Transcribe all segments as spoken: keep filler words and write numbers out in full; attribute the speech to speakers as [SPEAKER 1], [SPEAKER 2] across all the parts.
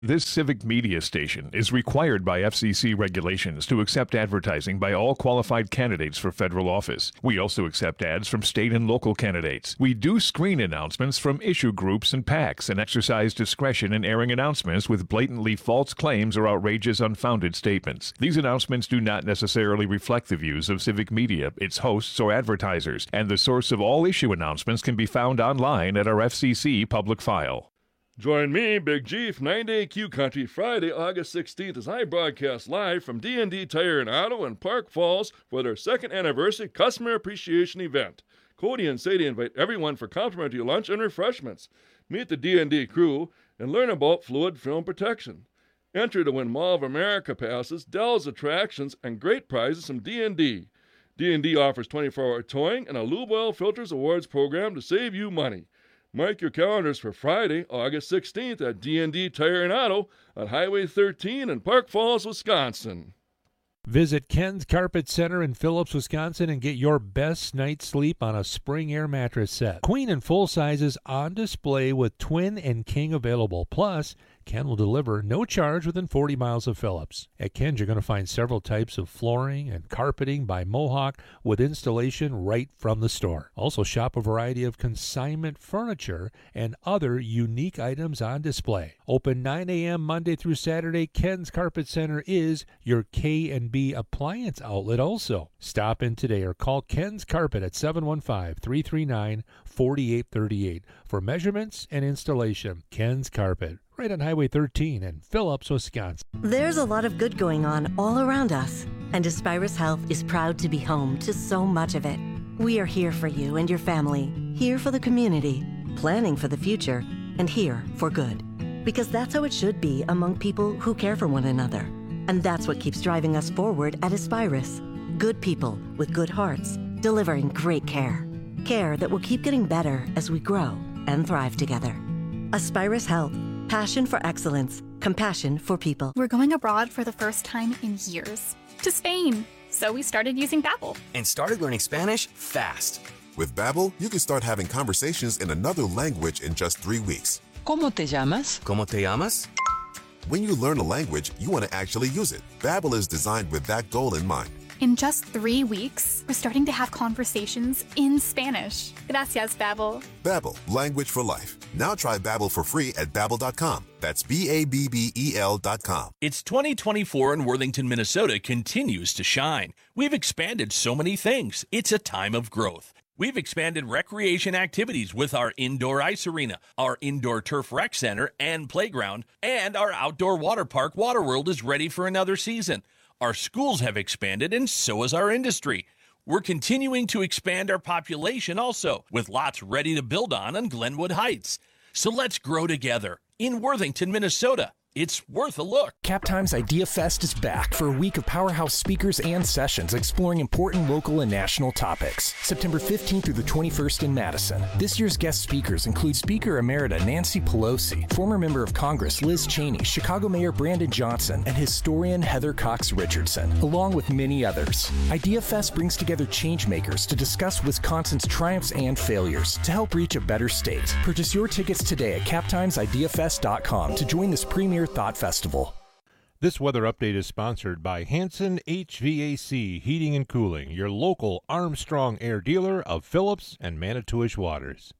[SPEAKER 1] This civic media station is required by F C C regulations to accept advertising by all qualified candidates for federal office. We also accept ads from state and local candidates. We do screen announcements from issue groups and PACs and exercise discretion in airing announcements with blatantly false claims or outrageous, unfounded statements. These announcements do not necessarily reflect the views of civic media, its hosts, or advertisers, and the source of all issue announcements can be found online at our F C C public file.
[SPEAKER 2] Join me, Big G, from nine to eight Q Country, Friday, August sixteenth, as I broadcast live from D and D Tire and Auto in Park Falls for their second anniversary customer appreciation event. Cody and Sadie invite everyone for complimentary lunch and refreshments. Meet the D and D crew and learn about fluid film protection. Enter to win Mall of America passes, Dell's attractions, and great prizes from D and D. D and D offers twenty-four hour towing and a Lube Oil Filters Awards program to save you money. Mark your calendars for Friday, August sixteenth at D and D Tire and Auto on Highway thirteen in Park Falls, Wisconsin.
[SPEAKER 3] Visit Ken's Carpet Center in Phillips, Wisconsin and get your best night's sleep on a Spring Air mattress set. Queen and full sizes on display with twin and king available. Plus, Ken will deliver no charge within forty miles of Phillips. At Ken's, you're going to find several types of flooring and carpeting by Mohawk with installation right from the store. Also, shop a variety of consignment furniture and other unique items on display. Open nine a.m. Monday through Saturday, Ken's Carpet Center is your K and B appliance outlet also. Stop in today or call Ken's Carpet at seven one five, three three nine, four eight three eight for measurements and installation. Ken's Carpet, right on Highway thirteen in Phillips, Wisconsin.
[SPEAKER 4] There's a lot of good going on all around us, and Aspirus Health is proud to be home to so much of it. We are here for you and your family, here for the community, planning for the future, and here for good. Because that's how it should be among people who care for one another. And that's what keeps driving us forward at Aspirus. Good people with good hearts, delivering great care. Care that will keep getting better as we grow and thrive together. Aspirus Health. Passion for excellence. Compassion for people.
[SPEAKER 5] We're going abroad for the first time in years. To Spain. So we started using Babbel.
[SPEAKER 6] And started learning Spanish fast.
[SPEAKER 7] With Babbel, you can start having conversations in another language in just three weeks.
[SPEAKER 8] ¿Cómo te llamas?
[SPEAKER 6] ¿Cómo te llamas?
[SPEAKER 7] When you learn a language, you want to actually use it. Babbel is designed with that goal in mind.
[SPEAKER 5] In just three weeks, we're starting to have conversations in Spanish. Gracias, Babbel.
[SPEAKER 7] Babbel, language for life. Now try Babbel for free at babbel dot com. That's B A B B E L dot com.
[SPEAKER 9] It's twenty twenty-four and Worthington, Minnesota continues to shine. We've expanded so many things. It's a time of growth. We've expanded recreation activities with our indoor ice arena, our indoor turf rec center and playground, and our outdoor water park, Waterworld, is ready for another season. Our schools have expanded, and so has our industry. We're continuing to expand our population also, with lots ready to build on on Glenwood Heights. So let's grow together in Worthington, Minnesota. It's worth a look.
[SPEAKER 10] CapTime's Idea Fest is back for a week of powerhouse speakers and sessions exploring important local and national topics. September fifteenth through the twenty-first in Madison. This year's guest speakers include Speaker Emerita Nancy Pelosi, former member of Congress Liz Cheney, Chicago Mayor Brandon Johnson, and historian Heather Cox Richardson, along with many others. Idea Fest brings together changemakers to discuss Wisconsin's triumphs and failures to help reach a better state. Purchase your tickets today at cap times idea fest dot com to join this premier Thought Festival.
[SPEAKER 3] This weather update is sponsored by Hanson H V A C Heating and Cooling, your local Armstrong Air dealer of Phillips and Manitowish Waters.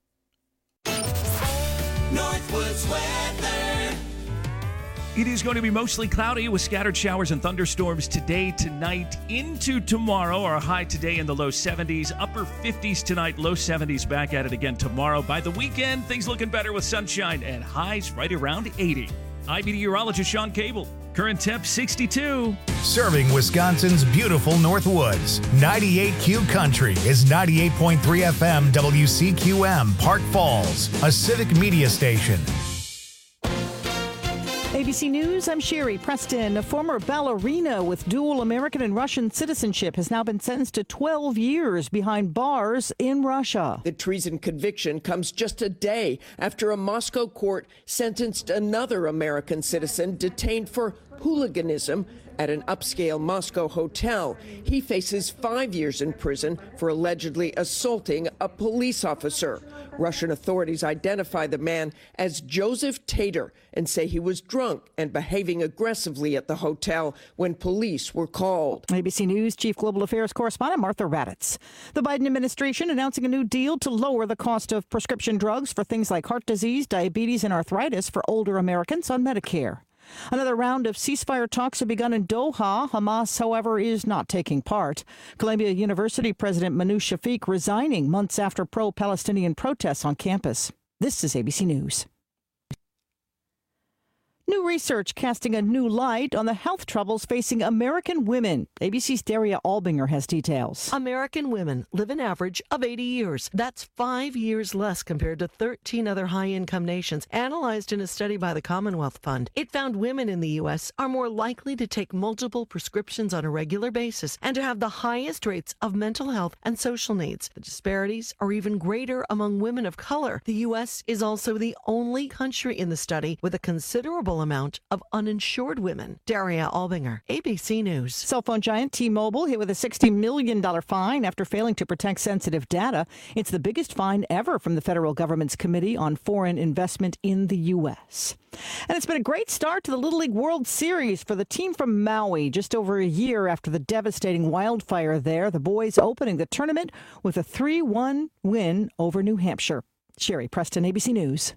[SPEAKER 11] Northwoods weather.
[SPEAKER 12] It is going to be mostly cloudy with scattered showers and thunderstorms today, tonight, into tomorrow. Our high today in the low seventies, upper fifties tonight, low seventies back at it again tomorrow. By the weekend, things looking better with sunshine and highs right around eighty. I B meteorologist Sean Cable. Current temp sixty-two.
[SPEAKER 13] Serving Wisconsin's beautiful Northwoods. ninety-eight Q Country is ninety-eight point three F M W C Q M Park Falls, a civic media station.
[SPEAKER 14] A B C News, I'm Sherry Preston. A former ballerina with dual American and Russian citizenship has now been sentenced to twelve years behind bars in Russia.
[SPEAKER 15] The treason conviction comes just a day after a Moscow court sentenced another American citizen detained for hooliganism at an upscale Moscow hotel. He faces five years in prison for allegedly assaulting a police officer. Russian authorities identify the man as Joseph Tatar and say he was drunk and behaving aggressively at the hotel when police were called.
[SPEAKER 14] A B C News Chief Global Affairs Correspondent Martha Raddatz. The Biden administration announcing a new deal to lower the cost of prescription drugs for things like heart disease, diabetes, and arthritis for older Americans on Medicare. Another round of ceasefire talks have begun in Doha. Hamas, however, is not taking part. Columbia University President Manouch Shafik resigning months after pro-Palestinian protests on campus. This is A B C News. New research casting a new light on the health troubles facing American women. A B C's Daria Albinger has details.
[SPEAKER 8] American women live an average of eighty years. That's five years less compared to thirteen other high-income nations, analyzed in a study by the Commonwealth Fund. It found women in the U S are more likely to take multiple prescriptions on a regular basis and to have the highest rates of mental health and social needs. The disparities are even greater among women of color. The U S is also the only country in the study with a considerable amount of uninsured women. Daria Albinger, A B C News.
[SPEAKER 14] Cell phone giant T-Mobile hit with a sixty million dollars fine after failing to protect sensitive data. It's the biggest fine ever from the federal government's Committee on Foreign Investment in the U S. And it's been a great start to the Little League World Series for the team from Maui. Just over a year after the devastating wildfire there, the boys opening the tournament with a three one win over New Hampshire. Sherry Preston, A B C News.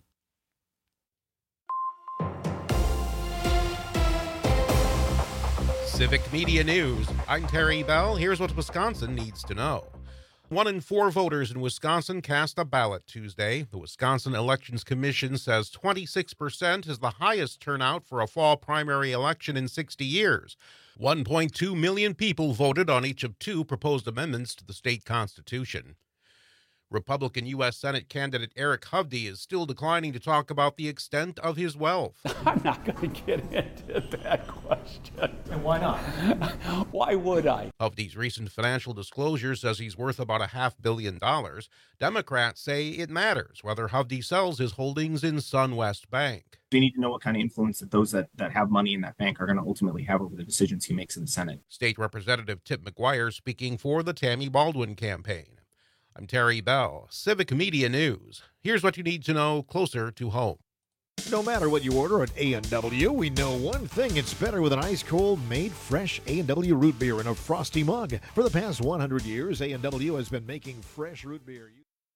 [SPEAKER 16] Civic Media News. I'm Terry Bell. Here's what Wisconsin needs to know. One in four voters in Wisconsin cast a ballot Tuesday. The Wisconsin Elections Commission says twenty-six percent is the highest turnout for a fall primary election in sixty years. one point two million people voted on each of two proposed amendments to the state constitution. Republican U S Senate candidate Eric Hovde is still declining to talk about the extent of his wealth.
[SPEAKER 17] I'm not going to get into that question.
[SPEAKER 18] And why not?
[SPEAKER 17] Why would I?
[SPEAKER 16] Hovde's recent financial disclosure says he's worth about a half billion dollars. Democrats say it matters whether Hovde sells his holdings in SunWest Bank.
[SPEAKER 18] They need to know what kind of influence that those that, that have money in that bank are going to ultimately have over the decisions he makes in the Senate.
[SPEAKER 16] State Representative Tip McGuire speaking for the Tammy Baldwin campaign. I'm Terry Bell, Civic Media News. Here's what you need to know closer to home.
[SPEAKER 19] No matter what you order at A and W, we know one thing: it's better with an ice-cold, made fresh A and W root beer in a frosty mug. For the past one hundred years, A and W has been making fresh root beer.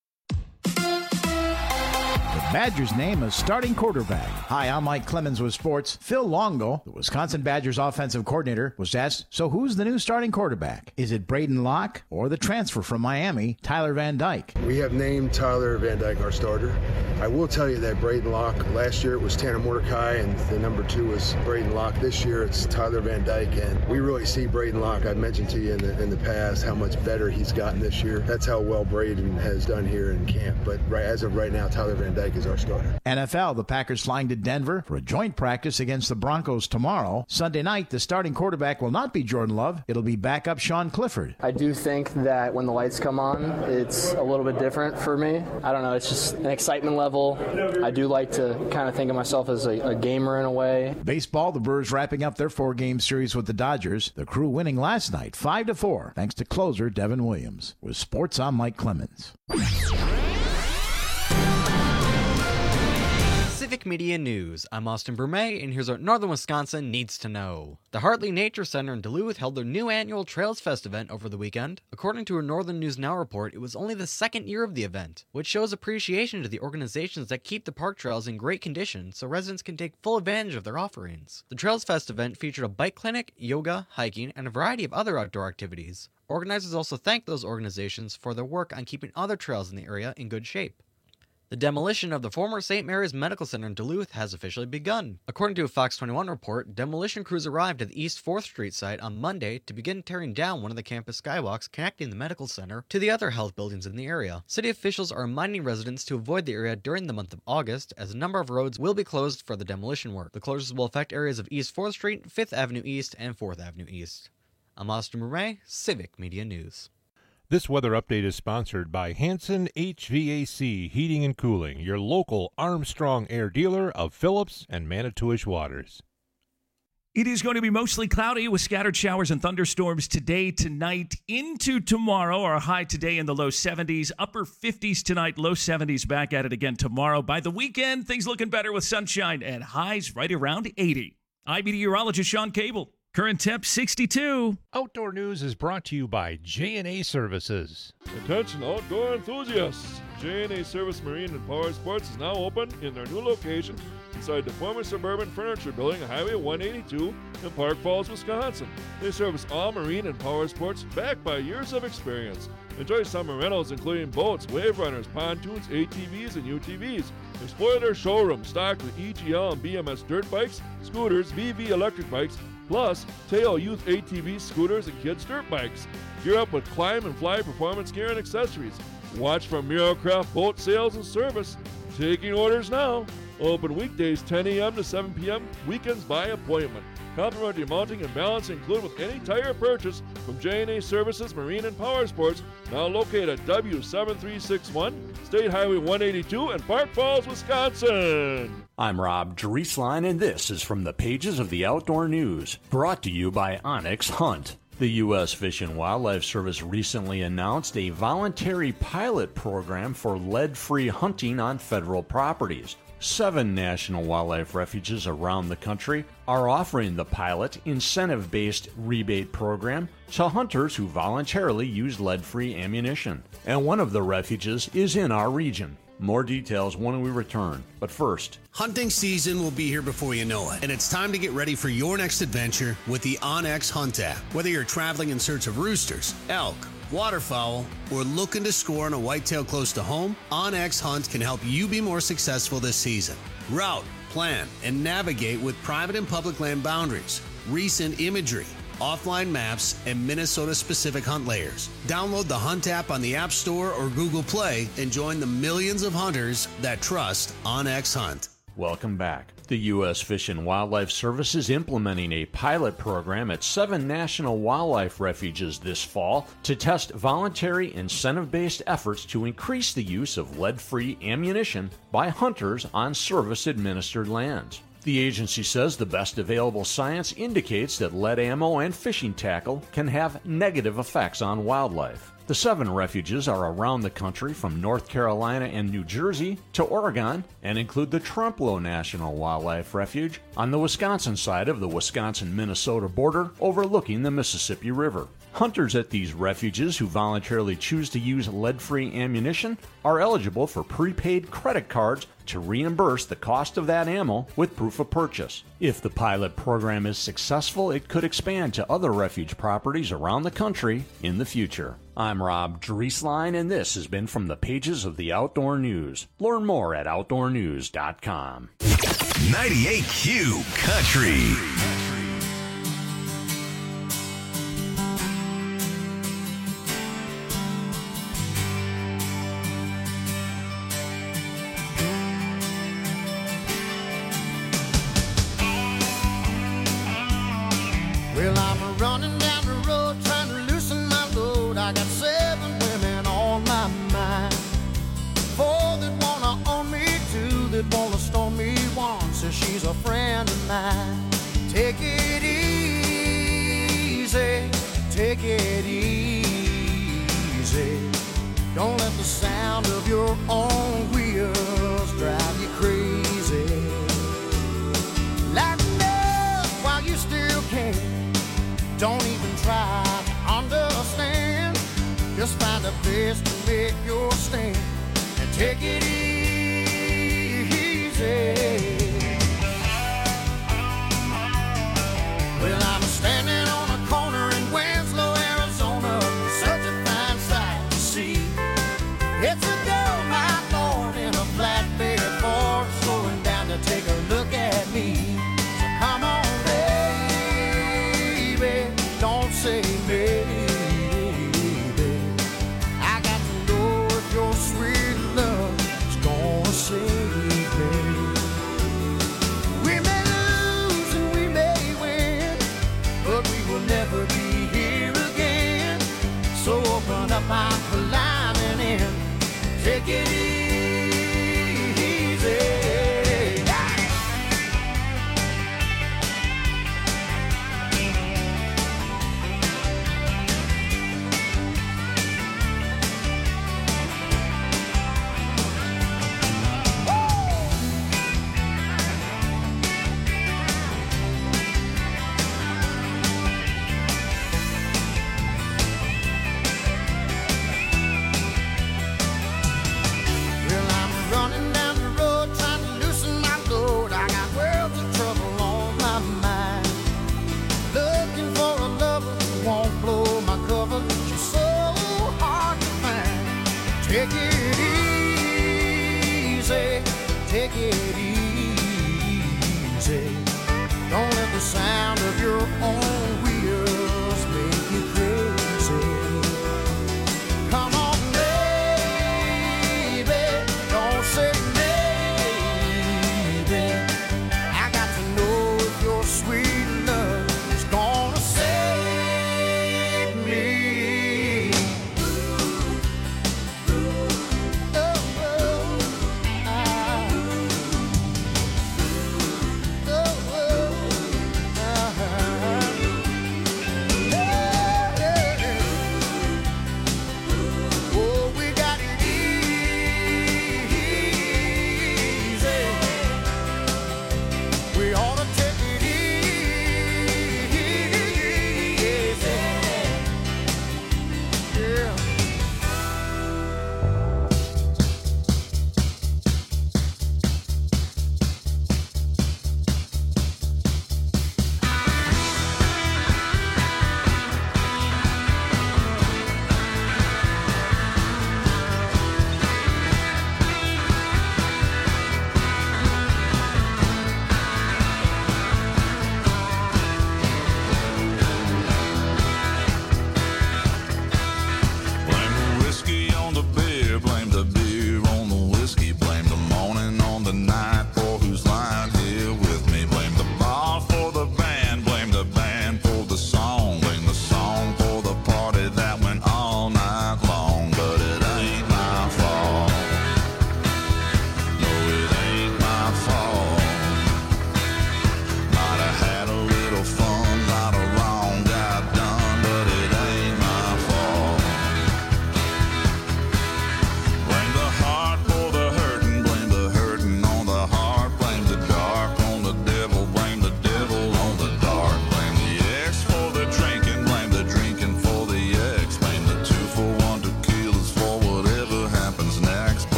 [SPEAKER 20] The Badgers name a starting quarterback. Hi, I'm Mike Clemens with sports. Phil Longo, the Wisconsin Badgers offensive coordinator, was asked, so who's the new starting quarterback? Is it Braden Locke or the transfer from Miami, Tyler Van Dyke?
[SPEAKER 21] We have named Tyler Van Dyke our starter. I will tell you that Braden Locke, last year it was Tanner Mordecai, and the number two was Braden Locke. This year it's Tyler Van Dyke, and we really see Braden Locke. I've mentioned to you in the, in the past how much better he's gotten this year. That's how well Braden has done here in camp. But right, as of right now, Tyler Van Dyke is our starter.
[SPEAKER 20] N F L, the Packers flying to Denver for a joint practice against the Broncos tomorrow. Sunday night, the starting quarterback will not be Jordan Love. It'll be backup Sean Clifford.
[SPEAKER 22] I do think that when the lights come on, it's a little bit different for me. I don't know, it's just an excitement level. I do like to kind of think of myself as a, a gamer in a way.
[SPEAKER 20] Baseball, the Brewers wrapping up their four-game series with the Dodgers. The Crew winning last night, five to four, thanks to closer Devin Williams. With sports, I'm Mike Clemens.
[SPEAKER 23] Civic Media News. I'm Austin Bermay, and here's what Northern Wisconsin needs to know. The Hartley Nature Center in Duluth held their new annual Trails Fest event over the weekend. According to a Northern News Now report, it was only the second year of the event, which shows appreciation to the organizations that keep the park trails in great condition so residents can take full advantage of their offerings. The Trails Fest event featured a bike clinic, yoga, hiking, and a variety of other outdoor activities. Organizers also thanked those organizations for their work on keeping other trails in the area in good shape. The demolition of the former Saint Mary's Medical Center in Duluth has officially begun. According to a Fox twenty-one report, demolition crews arrived at the East fourth Street site on Monday to begin tearing down one of the campus skywalks connecting the medical center to the other health buildings in the area. City officials are reminding residents to avoid the area during the month of August, as a number of roads will be closed for the demolition work. The closures will affect areas of East fourth Street, fifth Avenue East, and fourth Avenue East. I'm Austin Murray, Civic Media News.
[SPEAKER 3] This weather update is sponsored by Hanson H V A C Heating and Cooling, your local Armstrong Air dealer of Phillips and Manitowish Waters.
[SPEAKER 12] It is going to be mostly cloudy with scattered showers and thunderstorms today, tonight, into tomorrow. Our high today in the low seventies, upper fifties tonight, low seventies back at it again tomorrow. By the weekend, things looking better with sunshine and highs right around eighty. I'm meteorologist Sean Cable. Current temp sixty-two.
[SPEAKER 3] Outdoor News is brought to you by J and A Services.
[SPEAKER 1] Attention outdoor enthusiasts! J and A Service Marine and Power Sports is now open in their new location inside the former Suburban Furniture Building on Highway one eighty-two in Park Falls, Wisconsin. They service all marine and power sports backed by years of experience. Enjoy summer rentals including boats, wave runners, pontoons, A T Vs, and U T Vs. Explore their showroom stocked with E G L and B M S dirt bikes, scooters, V V electric bikes, plus Tail Youth A T Vs, scooters, and kids' dirt bikes. Gear up with Climb and Fly performance gear and accessories. Watch for Miracraft boat sales and service. Taking orders now. Open weekdays ten a.m. to seven p.m., weekends by appointment. Complimentary mounting and balancing included with any tire purchase from J and A Services Marine and Power Sports, now located at W seven three six one, State Highway one eighty-two in Park Falls, Wisconsin.
[SPEAKER 2] I'm Rob Drieslein, and this is from the pages of the Outdoor News, brought to you by Onyx Hunt. The U S Fish and Wildlife Service recently announced a voluntary pilot program for lead-free hunting on federal properties. Seven national wildlife refuges around the country are offering the pilot incentive-based rebate program to hunters who voluntarily use lead-free ammunition. And one of the refuges is in our region. More details when we return. But first,
[SPEAKER 4] hunting season will be here before you know it, and it's time to get ready for your next adventure with the OnX Hunt app. Whether you're traveling in search of roosters, elk, waterfowl, or looking to score on a whitetail close to home, OnX Hunt can help you be more successful this season. Route, plan, and navigate with private and public land boundaries, recent imagery, offline maps, and Minnesota-specific hunt layers. Download the Hunt app on the App Store or Google Play and join the millions of hunters that trust OnX Hunt.
[SPEAKER 2] Welcome back. The U S Fish and Wildlife Service is implementing a pilot program at seven national wildlife refuges this fall to test voluntary incentive-based efforts to increase the use of lead-free ammunition by hunters on service-administered lands. The agency says the best available science indicates that lead ammo and fishing tackle can have negative effects on wildlife. The seven refuges are around the country from North Carolina and New Jersey to Oregon and include the Trempealeau National Wildlife Refuge on the Wisconsin side of the Wisconsin-Minnesota border overlooking the Mississippi River. Hunters at these refuges who voluntarily choose to use lead-free ammunition are eligible for prepaid credit cards to reimburse the cost of that ammo with proof of purchase. If the pilot program is successful, it could expand to other refuge properties around the country in the future. I'm Rob Drieslein, and this has been from the pages of the Outdoor News. Learn more at outdoor news dot com.
[SPEAKER 24] ninety-eight Q Country.
[SPEAKER 11] Well, I'm running down the road trying to loosen my load. I got seven women on my mind. Four that wanna own me, two that wanna storm me, one says she's a friend of mine. Take it easy, take it easy. Don't let the sound of your own wheels drive you crazy. Lighten up while you still can. Don't even try to understand. Just find a place to make your stand and take it easy. Well, I'm standing on a corner in Winslow, Arizona. Such a fine sight to see. It's a girl, my lord, in a flatbed Ford, slowing down to take a look at me. So come on, don't say maybe. I got to know if your sweet love is gonna save me.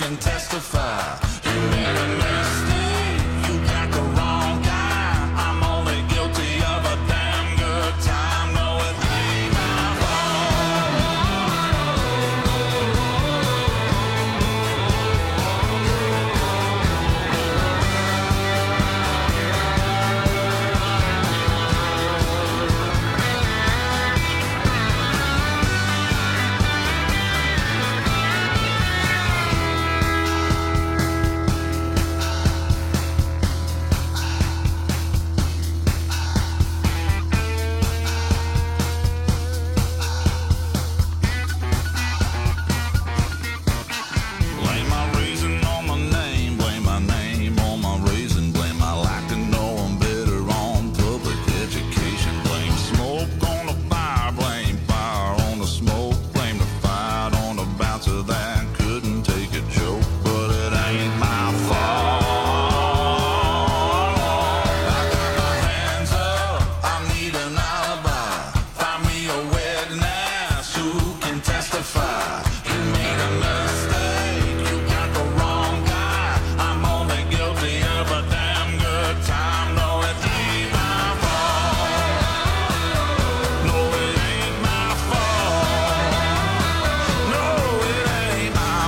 [SPEAKER 5] can testify. You made a mistake, you got the wrong guy. I'm only guilty of a damn good time. No, it ain't my Blame my reason on my name, blame my name on my reason, blame my lack to know I'm better on public education, blame smoke on the fire, blame fire on the smoke, blame the fight on the bouncer that couldn't take a joke, but it ain't my fault. I got my hands up, I need an alibi, find me a witness who can testify. You made a mistake, you got the wrong guy. I'm only guilty of a damn good time. No, it ain't my fault. No, it ain't my fault. No, it ain't my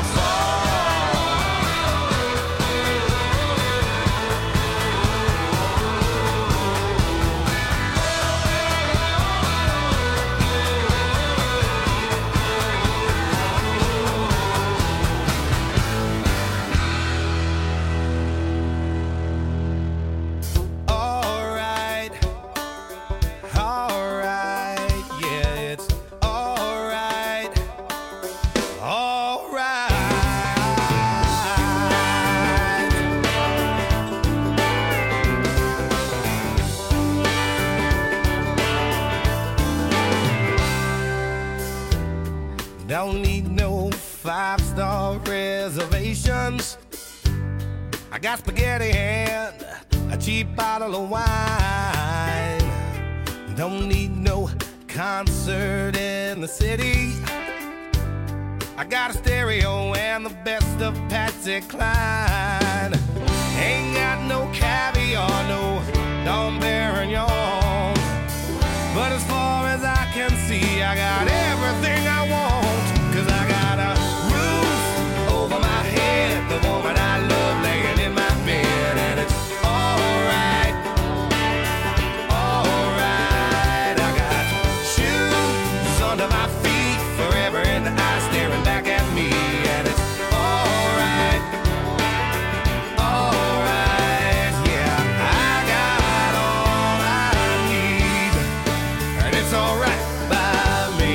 [SPEAKER 11] Alright, alright, yeah, it's alright, alright. Don't need no five-star reservations. I got spaghetti and a cheap bottle of wine. Don't need no concert in the city. I got a stereo and the best of Patsy Cline. Ain't got no caviar, no Dom Perignon. But as far as I can see, I got everything I want. 'Cause I got a roof over my head, the woman I love laying in my bed, and it's alright, alright. I got shoes under my feet, forever in the eye staring back at me, and it's alright, alright. Yeah, I got all I need, and it's alright by me.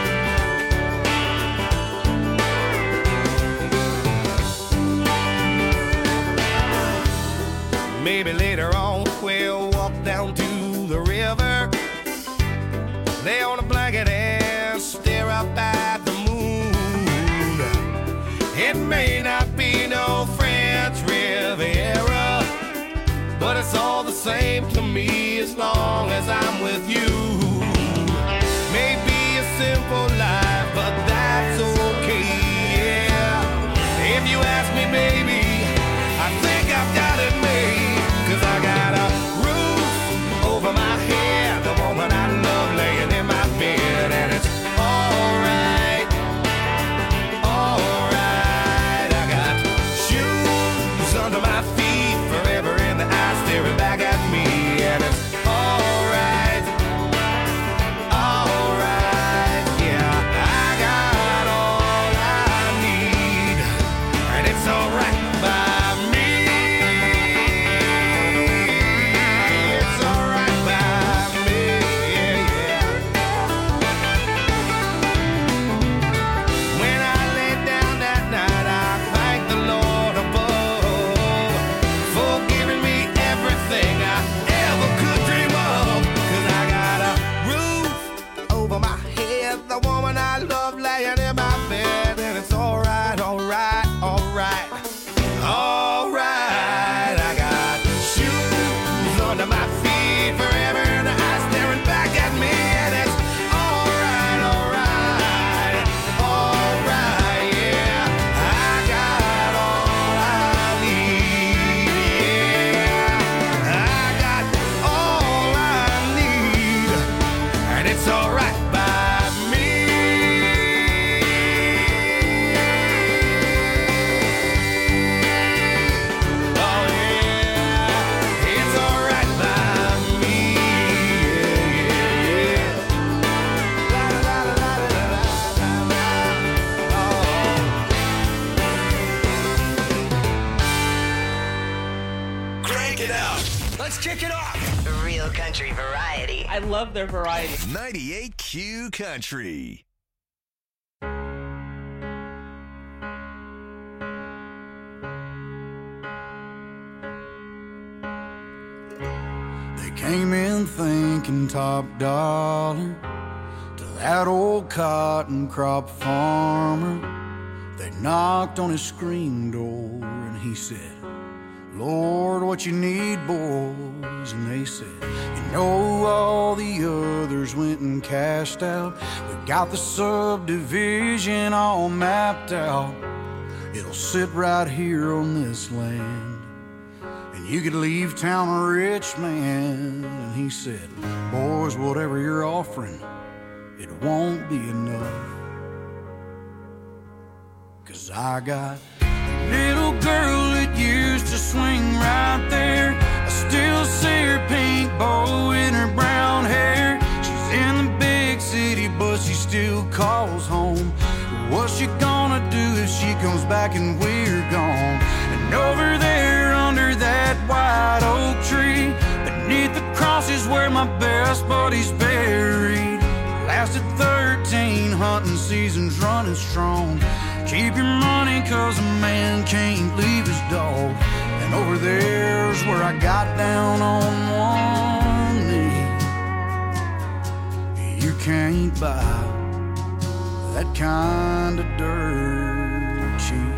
[SPEAKER 11] Maybe later on we'll walk down to the river, lay on a blanket and stare up at the moon. It may not be no French Riviera, but it's all the same to me as long as I'm with you. Maybe a simple life, but that's okay, yeah. If you ask me, baby, I think I've got it made. 'Cause I got a roof over my head, the woman I love laying in my bed, and it's alright, alright. I got shoes under my feet, forever in the eye staring back at me, and it's
[SPEAKER 24] Let's kick it off.
[SPEAKER 6] Real country variety.
[SPEAKER 7] I love their variety.
[SPEAKER 24] ninety-eight Q Country.
[SPEAKER 11] They came in thinking top dollar to that old cotton crop farmer. They knocked on his screen door and he said, Lord, what you need, boys? And they said, you know, all the others went and cashed out. We got the subdivision all mapped out. It'll sit right here on this land, and you could leave town a rich man. And he said, boys, whatever you're offering, it won't be enough. 'Cause I got a little girl that used to swing right there. I still see her pink bow in her brown hair. She's in the big city, but she still calls home. What's she gonna do if she comes back and we're gone? And over there under that white oak tree, beneath the cross is where my best buddy's buried. Lasted thirteen hunting seasons running strong. Keep your money 'cause a man can't leave his dog. And over there's where I got down on one knee. You can't buy that kind of dirt cheap.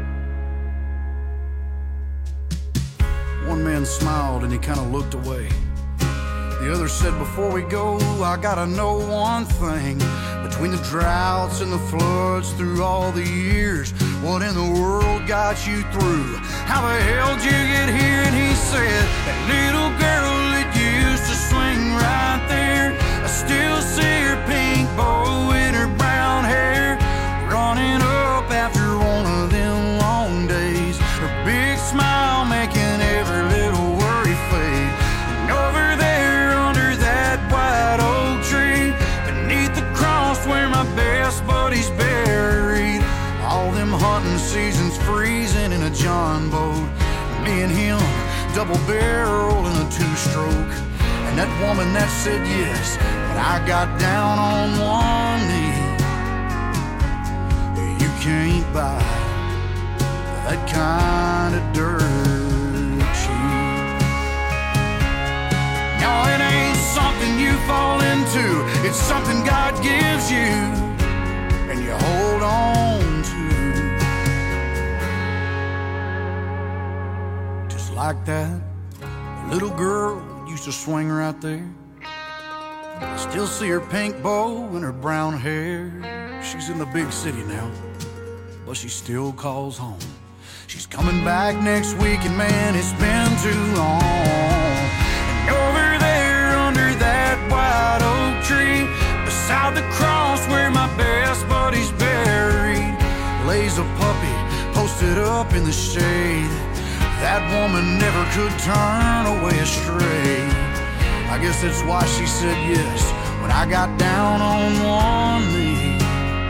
[SPEAKER 11] One man smiled and he kind of looked away. The other said, before we go, I gotta know one thing. Between the droughts and the floods through all the years, what in the world got you through? How the hell did you get here? And he said, that little girl that used to swing right there, I still see her pink bow in her brown hair, running up after one of them long days. Her big smile making every little worry fade. And over there under that white oak tree, beneath the cross where my best buddy's buried, all them hunting seasons freezing in a John boat, me and him double barrel in a two-stroke. And that woman that said yes, but I got down on one knee. You can't buy that kind of dirt cheap. No, it ain't something you fall into, it's something God gives you and you hold on to. Just like that little girl used to swing right there. I still see her pink bow and her brown hair. She's in the big city now, but she still calls home. She's coming back next week, and man, it's been too long. And over there under that white oak tree, beside the cross where my best buddy's buried, lays a puppy posted up in the shade. That woman never could turn away astray. I guess that's why she said yes when I got down on one knee.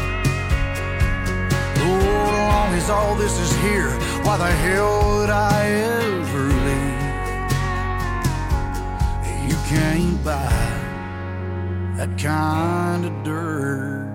[SPEAKER 11] Lord, as long as all this is here, why the hell would I ever leave? You can't buy that kind of dirt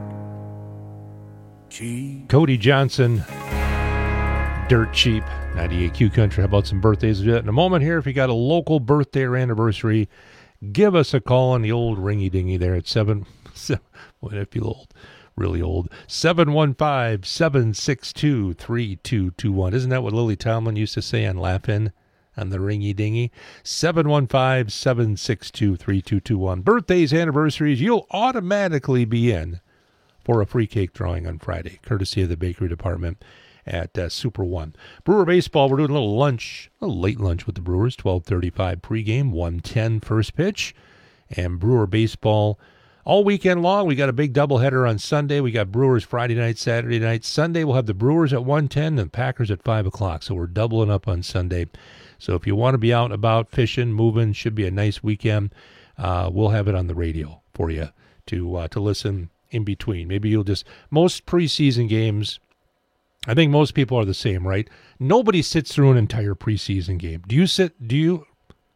[SPEAKER 11] cheap.
[SPEAKER 3] Cody Johnson, Dirt Cheap, ninety-eight Q Country. How about some birthdays? We'll do that in a moment here. If you got a local birthday or anniversary, give us a call on the old ringy dingy there at seven. seven well, if you're old, really old. seven one five, seven six two, three two two one. Isn't that what Lily Tomlin used to say on Laugh-In on the ringy dingy? seven one five, seven six two, three two two one. Birthdays, anniversaries, you'll automatically be in for a free cake drawing on Friday, courtesy of the bakery department at uh, Super One. Brewer Baseball, we're doing a little lunch, a little late lunch with the Brewers, twelve thirty-five pregame, one ten first pitch. And Brewer Baseball all weekend long. We got a big doubleheader on Sunday. We got Brewers Friday night, Saturday night. Sunday, we'll have the Brewers at one ten and Packers at five o'clock. So we're doubling up on Sunday. So if you want to be out and about, fishing, moving, should be a nice weekend. Uh, we'll have it on the radio for you to uh, to listen in between. Maybe you'll just, most preseason games, I think most people are the same, right? Nobody sits through an entire preseason game. Do you sit, do you,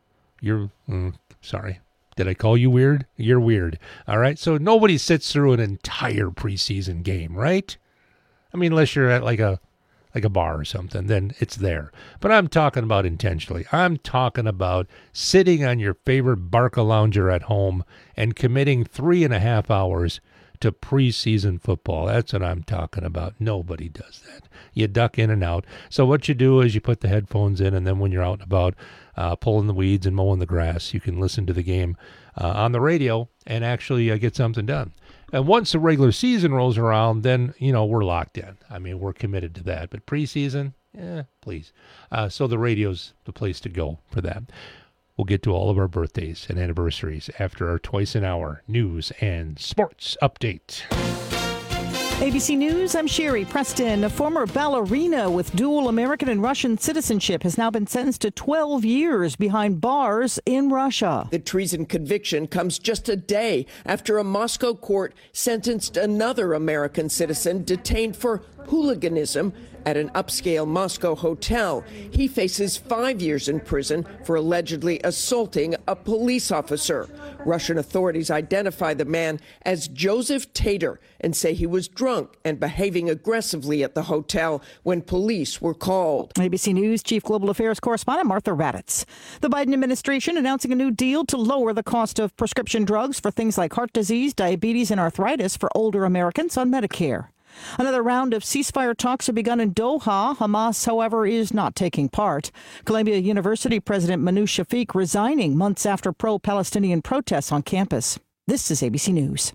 [SPEAKER 3] you're mm, sorry. Did I call you weird? You're weird. All right. So nobody sits through an entire preseason game, right? I mean, unless you're at like a like a bar or something, then it's there. But I'm talking about intentionally. I'm talking about sitting on your favorite Barca lounger at home and committing three and a half hours to preseason football. That's what I'm talking about. Nobody does that. You duck in and out. So what you do is you put the headphones in, and then when you're out and about uh, pulling the weeds and mowing the grass, you can listen to the game uh, on the radio and actually uh, get something done. And once the regular season rolls around, then, you know, we're locked in. I mean, we're committed to that. But preseason, eh, please. Uh, so the radio's the place to go for that. We'll get to all of our birthdays and anniversaries after our twice an hour news and sports update.
[SPEAKER 14] A B C News, I'm Sherry Preston. A former ballerina with dual American and Russian citizenship has now been sentenced to twelve years behind bars in Russia.
[SPEAKER 15] The treason conviction comes just a day after a Moscow court sentenced another American citizen detained for hooliganism at an upscale Moscow hotel. He faces five years in prison for allegedly assaulting a police officer. Russian authorities identify the man as Joseph Tater and say he was drunk and behaving aggressively at the hotel when police were called.
[SPEAKER 14] A B C News Chief Global Affairs correspondent Martha Raddatz. The Biden administration announcing a new deal to lower the cost of prescription drugs for things like heart disease, diabetes, and arthritis for older Americans on Medicare. Another round of ceasefire talks have begun in Doha. Hamas, however, is not taking part. Columbia University President Manouch Shafiq resigning months after pro-Palestinian protests on campus. This is A B C News.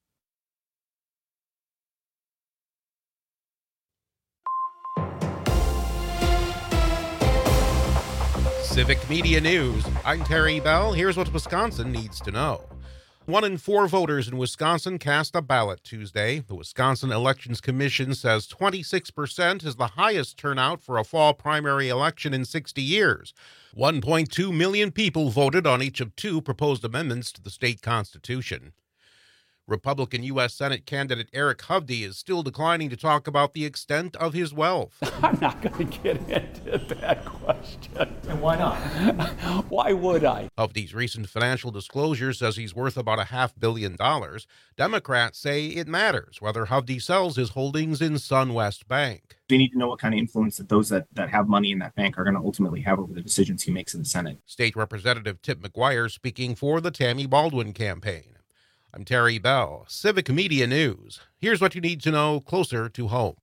[SPEAKER 16] Civic Media News. I'm Terry Bell. Here's what Wisconsin needs to know. One in four voters in Wisconsin cast a ballot Tuesday. The Wisconsin Elections Commission says twenty-six percent is the highest turnout for a fall primary election in sixty years. one point two million people voted on each of two proposed amendments to the state constitution. Republican U S Senate candidate Eric Hovde is still declining to talk about the extent of his wealth.
[SPEAKER 17] I'm not going to get into that question.
[SPEAKER 18] And why not?
[SPEAKER 17] Why would I?
[SPEAKER 16] Hovde's recent financial disclosure says he's worth about a half billion dollars. Democrats say it matters whether Hovde sells his holdings in SunWest Bank.
[SPEAKER 18] You need to know what kind of influence that those that, that have money in that bank are going to ultimately have over the decisions he makes in the Senate.
[SPEAKER 16] State Representative Tip McGuire speaking for the Tammy Baldwin campaign. I'm Terry Bell, Civic Media News. Here's what you need to know closer to home.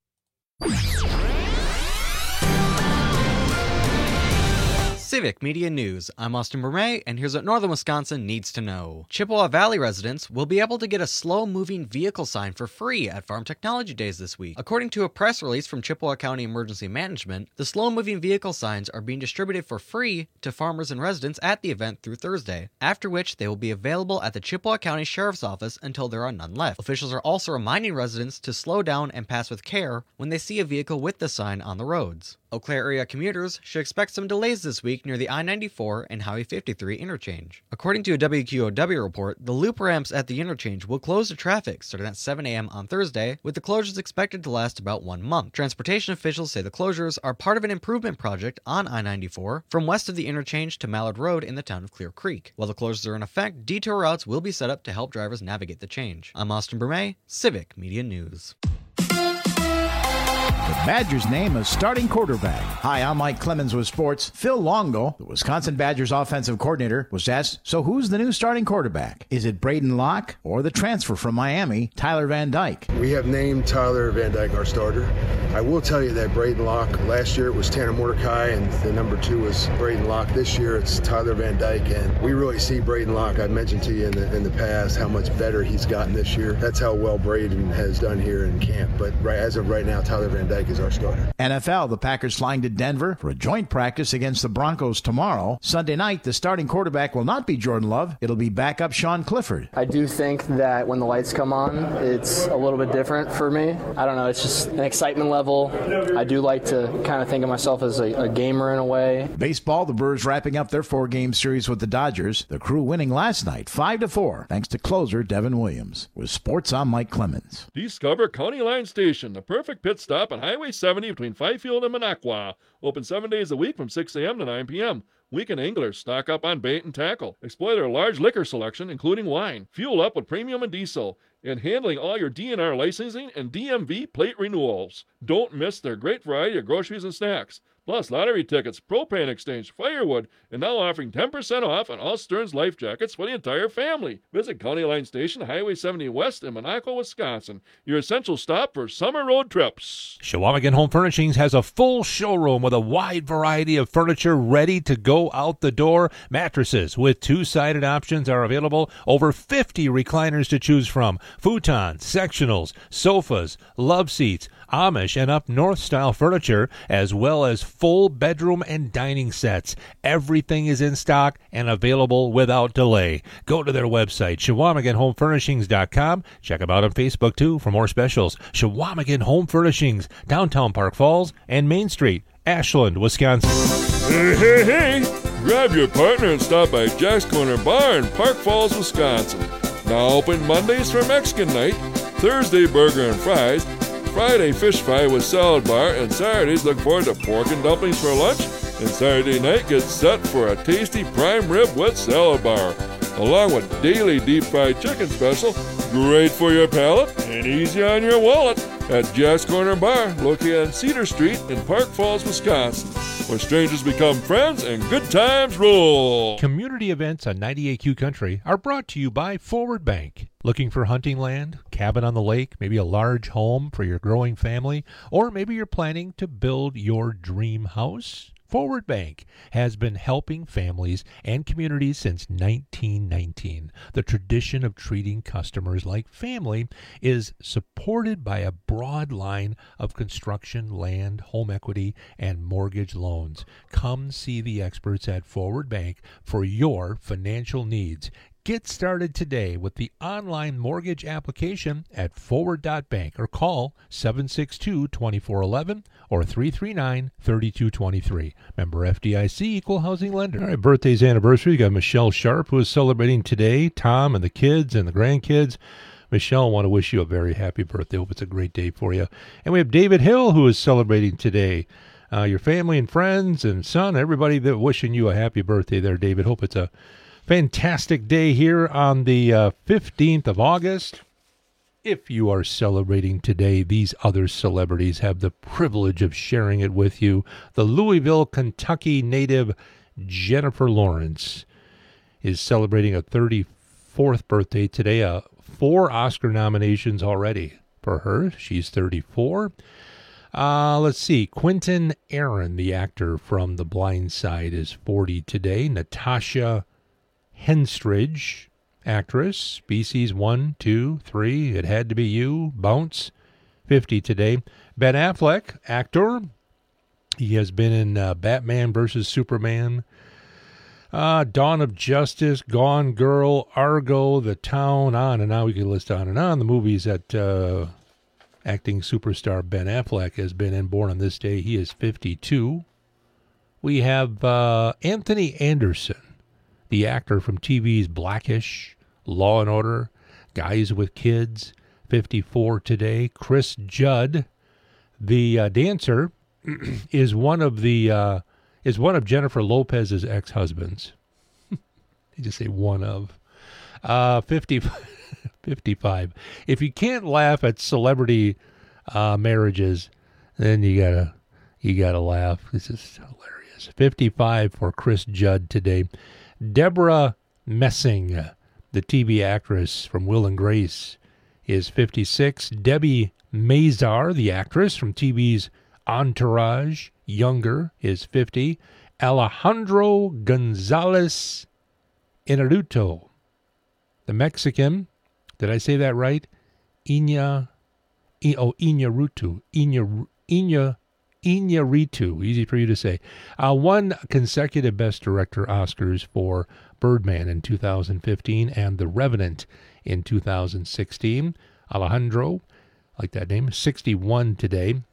[SPEAKER 23] Civic Media News. I'm Austin Burmay, and here's what Northern Wisconsin needs to know. Chippewa Valley residents will be able to get a slow-moving vehicle sign for free at Farm Technology Days this week. According to a press release from Chippewa County Emergency Management, the slow-moving vehicle signs are being distributed for free to farmers and residents at the event through Thursday, after which they will be available at the Chippewa County Sheriff's Office until there are none left. Officials are also reminding residents to slow down and pass with care when they see a vehicle with the sign on the roads. Eau Claire area commuters should expect some delays this week near the I ninety-four and Highway fifty-three interchange. According to a W Q O W report, the loop ramps at the interchange will close to traffic starting at seven a.m. on Thursday, with the closures expected to last about one month. Transportation officials say the closures are part of an improvement project on I ninety-four from west of the interchange to Mallard Road in the town of Clear Creek. While the closures are in effect, detour routes will be set up to help drivers navigate the change. I'm Austin Burmay, Civic Media News.
[SPEAKER 20] The Badgers name a starting quarterback. Hi, I'm Mike Clemens with sports. Phil Longo, the Wisconsin Badgers offensive coordinator, was asked, so who's the new starting quarterback? Is it Braden Locke or the transfer from Miami, Tyler Van Dyke?
[SPEAKER 21] We have named Tyler Van Dyke our starter. I will tell you that Braden Locke, last year it was Tanner Mordecai, and the number two was Braden Locke. This year it's Tyler Van Dyke, and we really see Braden Locke. I mentioned to you in the in the past how much better he's gotten this year. That's how well Braden has done here in camp. But right, as of right now, Tyler Van Dyke is our starter.
[SPEAKER 20] N F L, the Packers flying to Denver for a joint practice against the Broncos tomorrow. Sunday night, the starting quarterback will not be Jordan Love. It'll be backup Sean Clifford.
[SPEAKER 22] I do think that when the lights come on, it's a little bit different for me. I don't know, it's just an excitement level. I do like to kind of think of myself as a, a gamer in a way.
[SPEAKER 20] Baseball, the Brewers wrapping up their four-game series with the Dodgers. The Crew winning last night, five to four, thanks to closer Devin Williams. With sports, I'm Mike Clemens.
[SPEAKER 1] Discover County Line Station, the perfect pit stop on Highway seventy between Fifield and Minocqua. Open seven days a week from six a.m. to nine p.m. Weekend anglers stock up on bait and tackle. Exploit their large liquor selection, including wine. Fuel up with premium and diesel. And handling all your D N R licensing and D M V plate renewals. Don't miss their great variety of groceries and snacks. Plus lottery tickets, propane exchange, firewood, and now offering ten percent off on all Stearns life jackets for the entire family. Visit County Line Station, Highway seventy West in Monaco, Wisconsin. Your essential stop for summer road trips.
[SPEAKER 3] Chequamegon Home Furnishings has a full showroom with a wide variety of furniture ready to go out the door. Mattresses with two-sided options are available. Over fifty recliners to choose from. Futons, sectionals, sofas, love seats, Amish and up north style furniture, as well as full bedroom and dining sets. Everything is in stock and available without delay. Go to their website, Chequamegon Home Furnishings dot com. Check them out on Facebook, too, for more specials. Chequamegon Home Furnishings, downtown Park Falls and Main Street, Ashland, Wisconsin.
[SPEAKER 1] Hey, hey, hey! Grab your partner and stop by Jack's Corner Bar in Park Falls, Wisconsin. Now open Mondays for Mexican night, Thursday burger and fries, Friday fish fry with salad bar, and Saturdays look forward to pork and dumplings for lunch, and Saturday night gets set for a tasty prime rib with salad bar, along with daily deep fried chicken special, great for your palate and easy on your wallet, at Jack's Corner Bar, located on Cedar Street in Park Falls, Wisconsin, where strangers become friends and good times roll.
[SPEAKER 3] Community events on ninety-eight Q Country are brought to you by Forward Bank. Looking for hunting land, cabin on the lake, maybe a large home for your growing family, or maybe you're planning to build your dream house? Forward Bank has been helping families and communities since nineteen nineteen. The tradition of treating customers like family is supported by a broad line of construction, land, home equity, and mortgage loans. Come see the experts at Forward Bank for your financial needs. Get started today with the online mortgage application at forward dot bank or call seven six two, two four one one or three three nine, three two two three. Member F D I C, Equal Housing Lender. All right, birthday's anniversary. You got Michelle Sharp, who is celebrating today. Tom and the kids and the grandkids. Michelle, I want to wish you a very happy birthday. Hope it's a great day for you. And we have David Hill, who is celebrating today. Uh, your family and friends and son, everybody that wishing you a happy birthday there, David. Hope it's a fantastic day here on the uh, fifteenth of August. If you are celebrating today, these other celebrities have the privilege of sharing it with you. The Louisville, Kentucky native Jennifer Lawrence is celebrating a thirty-fourth birthday today. Uh, four Oscar nominations already for her. She's thirty-four. Uh, let's see. Quentin Aaron, the actor from The Blind Side, is forty today. Natasha Henstridge, actress, Species one, two, three, It Had to Be You, Bounce, fifty today. Ben Affleck, actor. He has been in uh, Batman versus Superman, uh, Dawn of Justice, Gone Girl, Argo, The Town, on and on. We can list on and on the movies that uh, acting superstar Ben Affleck has been in. Born on this day, he is fifty-two. We have uh, Anthony Anderson, the actor from T V's Blackish, Law and Order, Guys with Kids, fifty-four today. Chris Judd, the uh, dancer, is one of the uh, is one of Jennifer Lopez's ex-husbands. They just say one of. Uh, fifty, fifty-five. If you can't laugh at celebrity uh, marriages, then you gotta you gotta laugh. This is hilarious. fifty-five for Chris Judd today. Deborah Messing, the T V actress from Will and Grace, is fifty-six. Debbie Mazar, the actress from T V's Entourage, younger, is fifty. Alejandro Gonzalez Inarritu, the Mexican, did I say that right? Iña, oh, Iñárritu, Iña, Iña, Iñárritu, easy for you to say. Uh, won consecutive Best Director Oscars for Birdman in two thousand fifteen and The Revenant in two thousand sixteen. Alejandro, like that name, sixty-one today.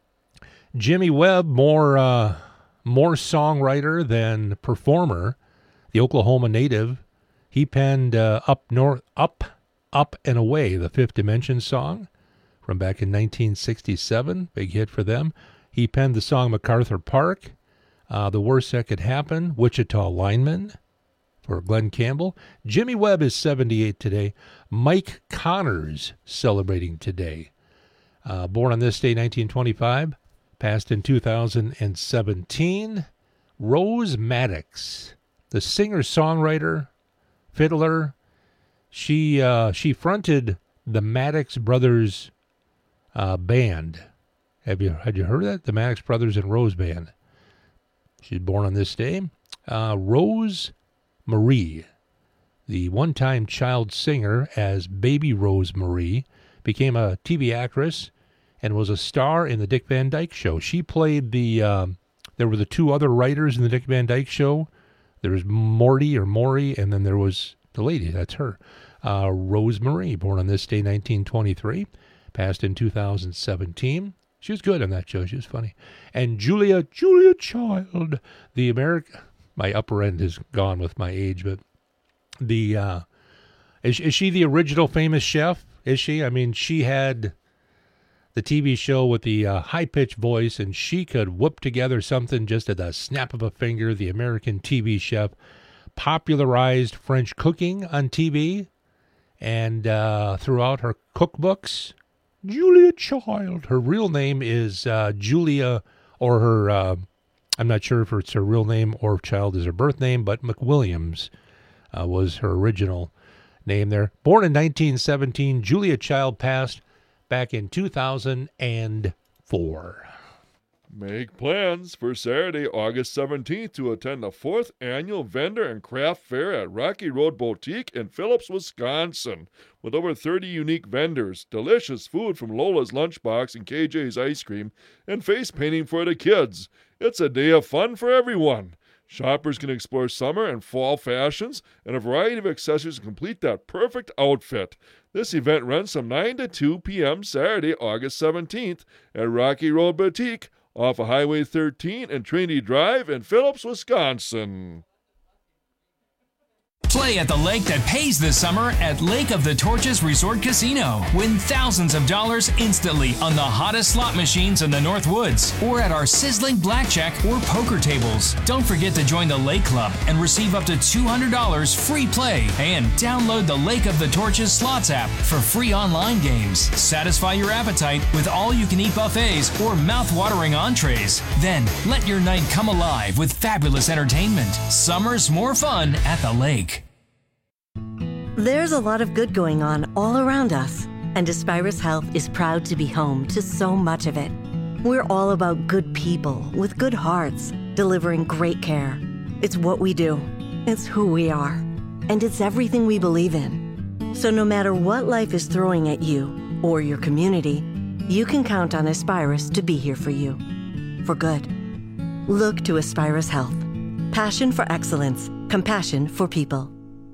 [SPEAKER 3] Jimmy Webb, more uh, more songwriter than performer. The Oklahoma native, he penned uh, Up North, Up, Up and Away, the Fifth Dimension song from back in nineteen sixty-seven, big hit for them. He penned the song MacArthur Park, Uh, the worst that could happen, Wichita lineman for Glenn Campbell. Jimmy Webb is seventy-eight today. Mike Connors celebrating today. Uh, born on this day, nineteen twenty-five. Passed in two thousand seventeen. Rose Maddox, the singer-songwriter, fiddler. She uh, she fronted the Maddox Brothers uh, band. Have you had you heard of that? The Maddox Brothers and Rose Band. She's born on this day. Uh, Rose Marie, the one-time child singer as Baby Rose Marie, became a T V actress and was a star in the Dick Van Dyke Show. She played the, um, there were the two other writers in the Dick Van Dyke Show. There was Morty or Maury, and then there was the lady, that's her. Uh, Rose Marie, born on this day, nineteen twenty-three, passed in two thousand seventeen. She was good on that show. She was funny. And Julia, Julia Child, the American, my upper end is gone with my age, but the, uh, is, is she the original famous chef? Is she? I mean, she had the T V show with the uh, high-pitched voice, and she could whip together something just at the snap of a finger. The American T V chef popularized French cooking on T V and uh, throughout her cookbooks. Julia Child. Her real name is uh, Julia, or her, uh, I'm not sure if it's her real name or Child is her birth name, but McWilliams uh, was her original name there. Born in nineteen seventeen, Julia Child passed back in two thousand four.
[SPEAKER 1] Make plans for Saturday, August seventeenth to attend the fourth annual Vendor and Craft Fair at Rocky Road Boutique in Phillips, Wisconsin. With over thirty unique vendors, delicious food from Lola's Lunchbox and K J's Ice Cream, and face painting for the kids. It's a day of fun for everyone. Shoppers can explore summer and fall fashions and a variety of accessories to complete that perfect outfit. This event runs from nine to two p.m. Saturday, August seventeenth at Rocky Road Boutique off of Highway thirteen and Trinity Drive in Phillips, Wisconsin.
[SPEAKER 6] Play at the lake that pays this summer at Lake of the Torches Resort Casino. Win thousands of dollars instantly on the hottest slot machines in the North Woods or at our sizzling blackjack or poker tables. Don't forget to join the Lake Club and receive up to two hundred dollars free play and download the Lake of the Torches Slots app for free online games. Satisfy your appetite with all-you-can-eat buffets or mouth-watering entrees. Then let your night come alive with fabulous entertainment. Summer's more fun at the lake.
[SPEAKER 7] There's a lot of good going on all around us, and Aspirus Health is proud to be home to so much of it. We're all about good people with good hearts, delivering great care. It's what we do, it's who we are, and it's everything we believe in. So no matter what life is throwing at you or your community, you can count on Aspirus to be here for you, for good. Look to Aspirus Health. Passion for excellence, compassion for people.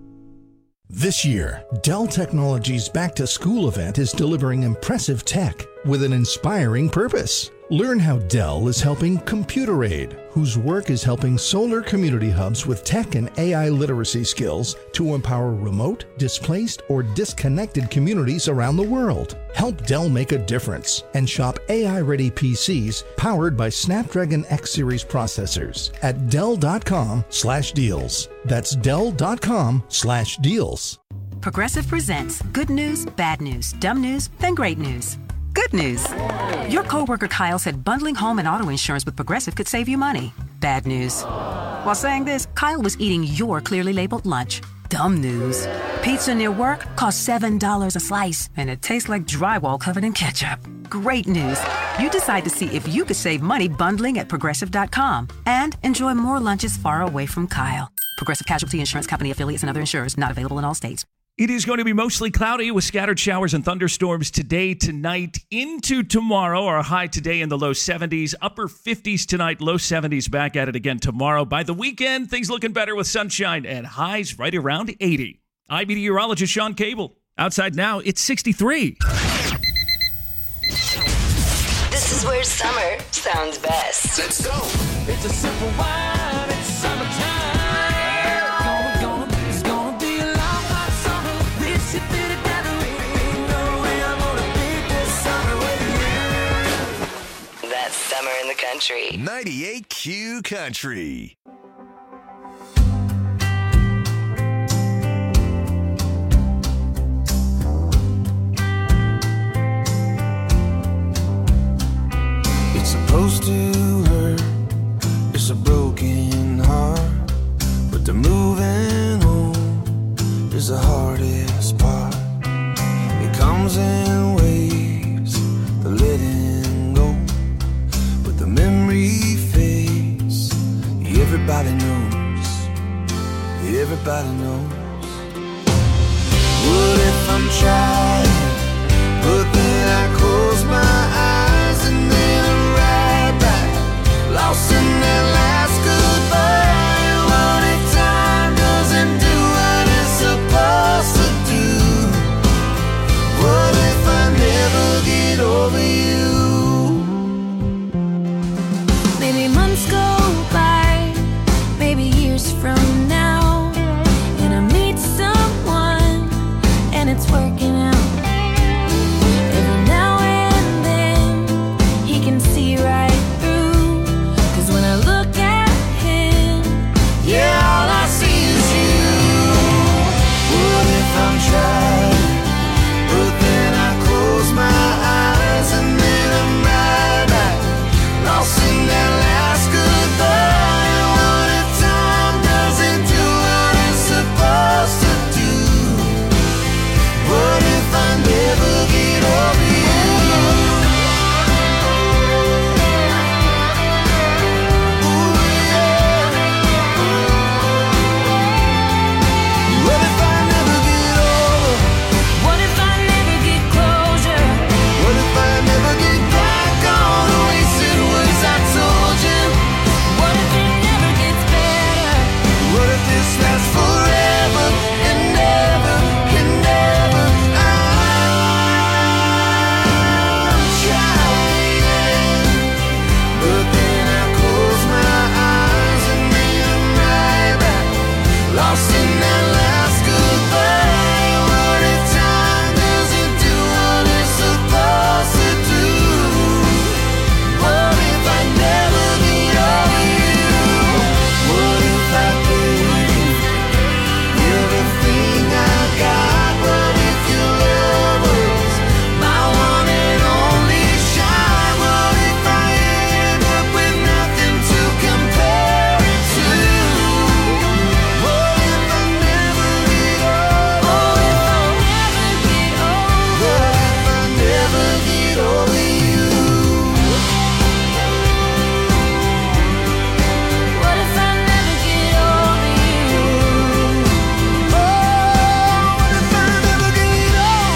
[SPEAKER 9] This year, Dell Technologies Back to School event is delivering impressive tech with an inspiring purpose. Learn how Dell is helping Computer Aid, whose work is helping solar community hubs with tech and A I literacy skills to empower remote, displaced, or disconnected communities around the world. Help Dell make a difference and shop A I-ready P Cs powered by Snapdragon X Series processors at Dell.com slash deals. That's Dell.com slash deals.
[SPEAKER 10] Progressive presents good news, bad news, dumb news, then great news. Good news. Your coworker Kyle said bundling home and auto insurance with Progressive could save you money. Bad news. While saying this, Kyle was eating your clearly labeled lunch. Dumb news. Pizza near work costs seven dollars a slice, and it tastes like drywall covered in ketchup. Great news. You decide to see if you could save money bundling at Progressive dot com and enjoy more lunches far away from Kyle. Progressive Casualty Insurance Company affiliates and other insurers not available in all states.
[SPEAKER 12] It is going to be mostly cloudy with scattered showers and thunderstorms today, tonight, into tomorrow. Our high today in the low seventies, upper fifties tonight, low seventies back at it again tomorrow. By the weekend, things looking better with sunshine and highs right around eighty. I'm meteorologist Sean Cable. Outside now, it's sixty-three.
[SPEAKER 25] This is where summer sounds best. Let's go.
[SPEAKER 5] It's a simple wine, it's summertime.
[SPEAKER 25] That summer in the country.
[SPEAKER 24] ninety-eight Q Country.
[SPEAKER 5] It's supposed to hurt, it's a broken heart, but the moving on is the hardest part. It comes in waves, the letting go, but the memory fades. Everybody knows, everybody knows. What if I'm trying, but then I close my eyes and then I'm right back, lost in that last goodbye. What if time doesn't do what it's supposed to do? What if I never get over you?
[SPEAKER 2] Maybe months go by, maybe years from now, and I meet someone and it's working out. Every now and then he can see right through, 'cause when I look at him,
[SPEAKER 5] Yeah, all I see is you. What if I'm trying, but then I close my eyes and then I'm right back, lost in that last goodbye. What if time doesn't do what it's supposed to do? What if I never get over you? What if I never get over?
[SPEAKER 2] what if I never get closure?
[SPEAKER 5] What if I never get back on the wasted words I told you?
[SPEAKER 2] What if it never gets better?
[SPEAKER 5] What if this lasts forever and ever and ever? I'm trying, but then I close my eyes and then I'm right back, lost in that last goodbye. What if time doesn't do what it's supposed to do? What if I never get over you? What if I gave you everything I got? What if your love was my one and only shot? What if I end up with nothing to compare it to? What if I never get over? What if I never get over you?
[SPEAKER 2] What if I never get over you?
[SPEAKER 5] What if I never get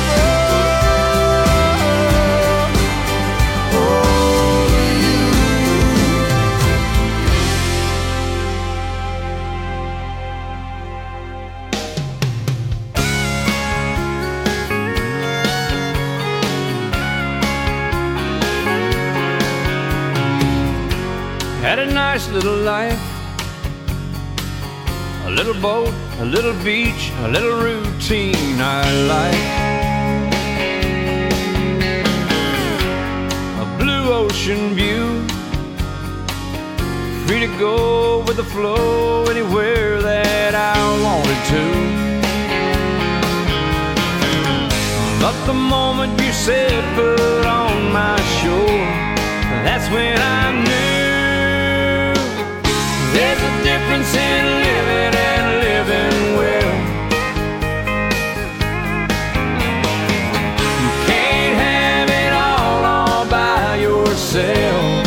[SPEAKER 4] Had a nice little life, a little boat, a little beach, a little routine I like. A blue ocean view, free to go with the flow anywhere that I wanted to. But the moment you said put on my shore, that's when I knew there's a difference in living and living well. You can't have it all all by yourself.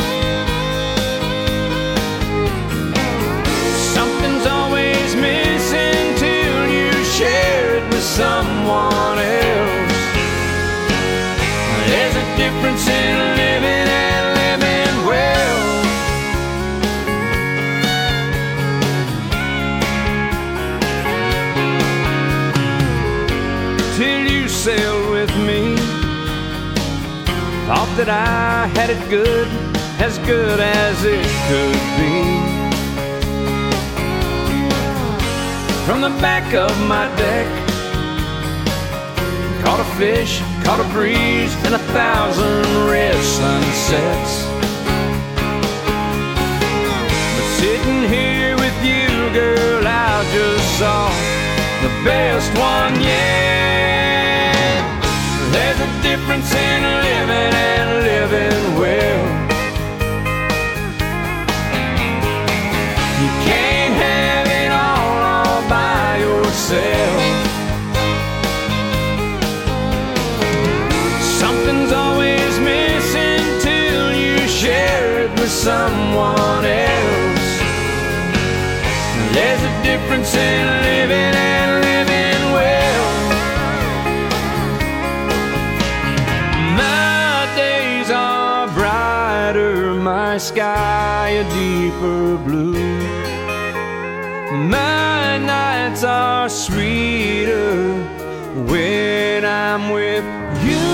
[SPEAKER 4] Something's always missing till you share it with someone else. There's a difference in living and living well. Till you sailed with me, thought that I had it good, as good as it could be. From the back of my deck, caught a fish, caught a breeze, and a thousand red sunsets. saw the best one yet. There's a difference in living and living well. You can't have it all, all by yourself. Something's always missing till you share it with someone else. There's a difference in living and living well. My days are brighter, my sky a deeper blue. My nights are sweeter when I'm with you.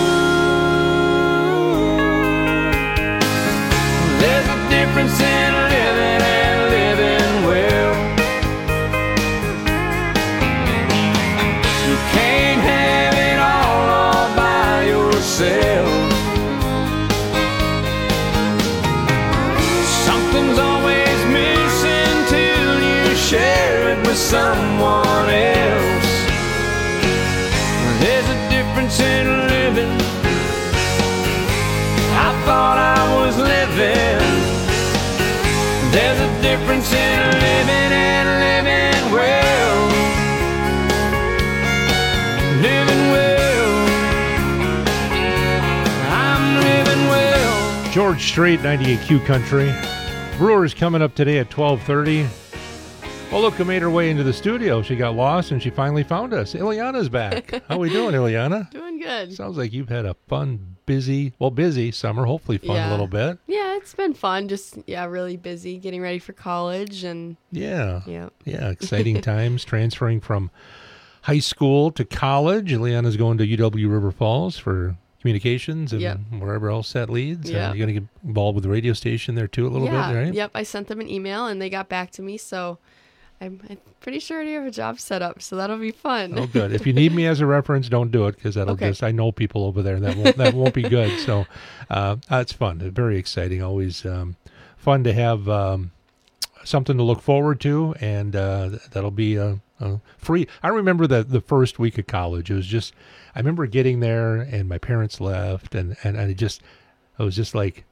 [SPEAKER 4] There's a difference in living and living well. You can't have it all, all by yourself. Something's always missing till you share it with someone else. There's a difference in living. I thought I was living. There's a difference in living and living well. Living well. I'm living well.
[SPEAKER 3] George Strait, ninety-eight Q Country. Brewers coming up today at twelve thirty. Well, look, who made her way into the studio. She got lost, and she finally found us. Ileana's back. How we doing, Ileana?
[SPEAKER 8] Doing good.
[SPEAKER 3] Sounds like you've had a fun, busy, well, busy summer. Hopefully fun
[SPEAKER 8] Yeah.
[SPEAKER 3] a little bit.
[SPEAKER 8] Yeah, it's been fun. Just, yeah, really busy getting ready for college. and
[SPEAKER 3] Yeah.
[SPEAKER 8] Yeah.
[SPEAKER 3] Yeah, exciting times. Transferring from high school to college. Ileana's going to U W River Falls for communications and
[SPEAKER 8] Yep.
[SPEAKER 3] wherever else that leads.
[SPEAKER 8] Yep.
[SPEAKER 3] Uh, you're going to get involved with the radio station there, too, a little
[SPEAKER 8] yeah.
[SPEAKER 3] bit, right?
[SPEAKER 8] Yep, I sent them an email, and they got back to me, so I'm, I'm pretty sure I already have a job set up, so that'll be fun.
[SPEAKER 3] Oh, good. If you need me as a reference, don't do it because that'll
[SPEAKER 8] Okay.
[SPEAKER 3] just, I know people over there. That won't, that won't be good. So uh, it's fun. Very exciting. Always um, fun to have um, something to look forward to. And uh, th- that'll be uh, uh, free. I remember the, the first week of college. It was just, I remember getting there and my parents left. And, and I just, I was just like,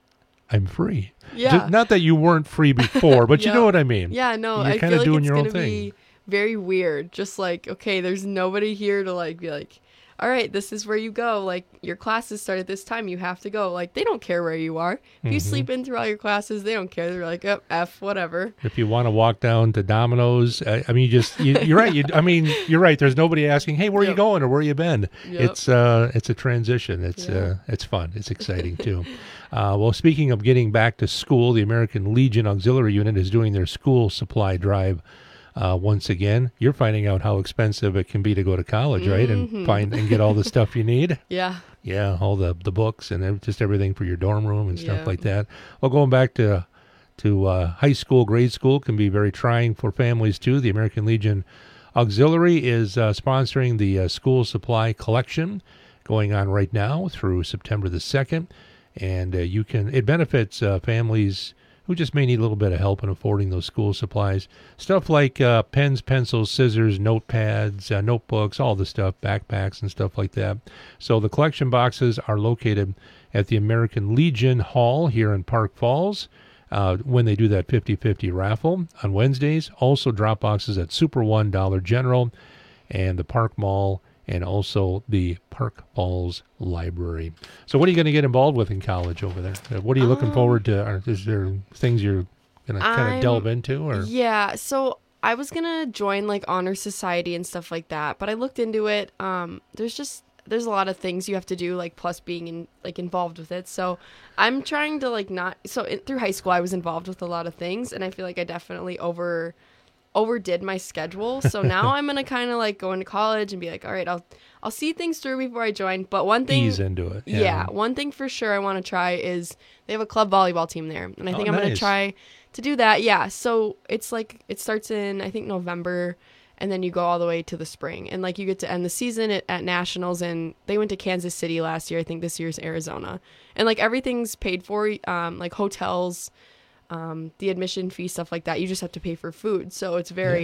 [SPEAKER 3] I'm free.
[SPEAKER 8] Yeah.
[SPEAKER 3] Just, not that you weren't free before, but you
[SPEAKER 8] Yep.
[SPEAKER 3] know what I mean.
[SPEAKER 8] Yeah, no,
[SPEAKER 3] You're
[SPEAKER 8] I
[SPEAKER 3] kind
[SPEAKER 8] feel
[SPEAKER 3] of
[SPEAKER 8] like
[SPEAKER 3] doing
[SPEAKER 8] it's
[SPEAKER 3] your own
[SPEAKER 8] gonna
[SPEAKER 3] thing.
[SPEAKER 8] be very weird. Just like, okay, there's nobody here to like be like, all right, this is where you go. Like, your classes start at this time. You have to go. Like, they don't care where you are. If you
[SPEAKER 3] Mhm.
[SPEAKER 8] sleep in through all your classes, they don't care. They're like, oh, F, whatever.
[SPEAKER 3] If you want to walk down to Domino's, I, I mean, you just you, you're right. You, I mean, you're right. There's nobody asking, "Hey, where you going or where you been?"
[SPEAKER 8] Yep.
[SPEAKER 3] It's uh, it's a transition. It's
[SPEAKER 8] Yeah.
[SPEAKER 3] uh, it's fun. It's exciting too. uh, well, speaking of getting back to school, the American Legion Auxiliary Unit is doing their school supply drive. Uh, once again, you're finding out how expensive it can be to go to college, right? And
[SPEAKER 8] Mhm.
[SPEAKER 3] find and get all the stuff you need.
[SPEAKER 8] Yeah.
[SPEAKER 3] Yeah, all the the books and ev- just everything for your dorm room and stuff
[SPEAKER 8] Yeah.
[SPEAKER 3] like that. Well, going back to to uh, high school, grade school can be very trying for families too. The American Legion Auxiliary is uh, sponsoring the uh, school supply collection going on right now through September the second, and uh, you can it benefits uh, families who just may need a little bit of help in affording those school supplies. Stuff like uh, pens, pencils, scissors, notepads, uh, notebooks, all the stuff, backpacks and stuff like that. So the collection boxes are located at the American Legion Hall here in Park Falls uh, when they do that fifty-fifty raffle on Wednesdays. Also drop boxes at Super One, Dollar General, and the Park Mall, and also the Park Falls Library. So what are you going to get involved with in college over there? Uh, What are you looking
[SPEAKER 8] Um,
[SPEAKER 3] forward to? Are, is there things you're going to kind
[SPEAKER 8] I'm-
[SPEAKER 3] of delve into? Or
[SPEAKER 8] Yeah, so I was gonna join like honor society and stuff like that, but I looked into it. Um, there's just there's a lot of things you have to do, like plus being in like involved with it. So I'm trying to like not. So in, through high school, I was involved with a lot of things, and I feel like I definitely over overdid my schedule. So now I'm gonna kind of like go into college and be like, all right, I'll I'll see things through before I join. But one thing,
[SPEAKER 3] ease into it.
[SPEAKER 8] yeah. one thing for sure I want to try is they have a club volleyball team there, and I think
[SPEAKER 3] Oh,
[SPEAKER 8] I'm gonna
[SPEAKER 3] nice.
[SPEAKER 8] try to do that. Yeah, so it's like it starts in I think November, and then you go all the way to the spring, and like you get to end the season at, at nationals. And they went to Kansas City last year. I think this year's Arizona, and like everything's paid for, um, like hotels, um, the admission fee, stuff like that. You just have to pay for food, so it's very